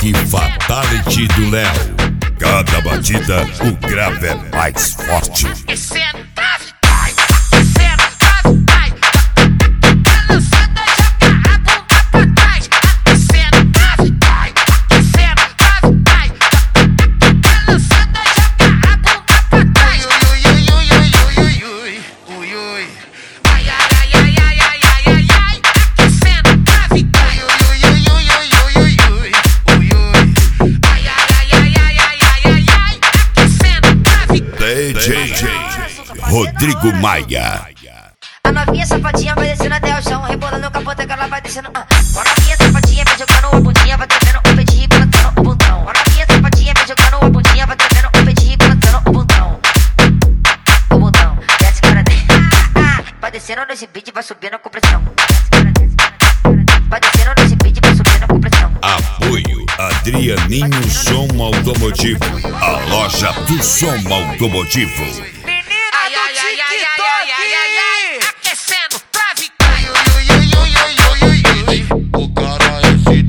Reboque Fatality do Léo. Cada batida, o grave é mais forte. DJ Rodrigo Maia. A novinha safadinha vai descendo até o chão, rebolando o capota que ela vai descendo. A novinha safadinha vai jogando a bundinha, vai tremendo o peitinho e balançando o bundão. A novinha safadinha vai jogando a bundinha, vai tremendo o peitinho e balançando o bundão. O bundão, desce cara dele. Vai descendo nesse beat, vai subindo com pressão. Vai descendo nesse beat, vai subindo com pressão. Apoio Adrianinho Som Automotivo, a loja do som automotivo. Aquecendo pra O cara é esse.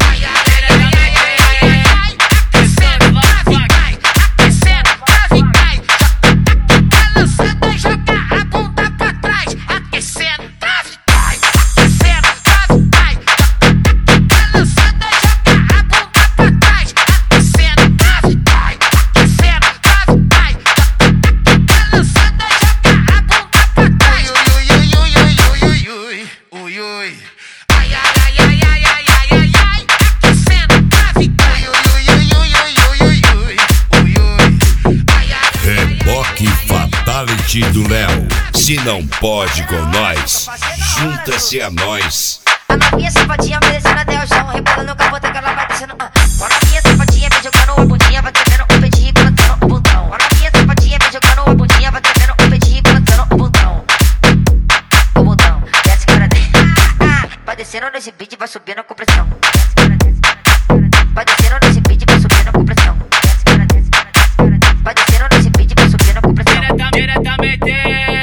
balançando e jogar a bunda pra trás. Aquecendo pra aquecendo pra balançando e jogar a bunda pra trás. Aquecendo pra aquecendo pra balançando e jogar a bunda pra trás. Reboque Fatality do Léo. Se não pode com nós, junta-se a nós. A novinha safadinha vai descendo até o chão, rebolando o capota que ela vai descendo. A novinha safadinha vai jogando a bundinha, vai tremendo o peitinho e balançando o bundão. A novinha safadinha vai jogando a bundinha, vai tremendo o peitinho e balançando o bundão. O bundão, desce cara dele. Vai descendo nesse beat, vai subindo com pressão. Vai descendo nesse beat, vai subindo com pressão. Vai descendo nesse beat, vai subindo com pressão. Diretamente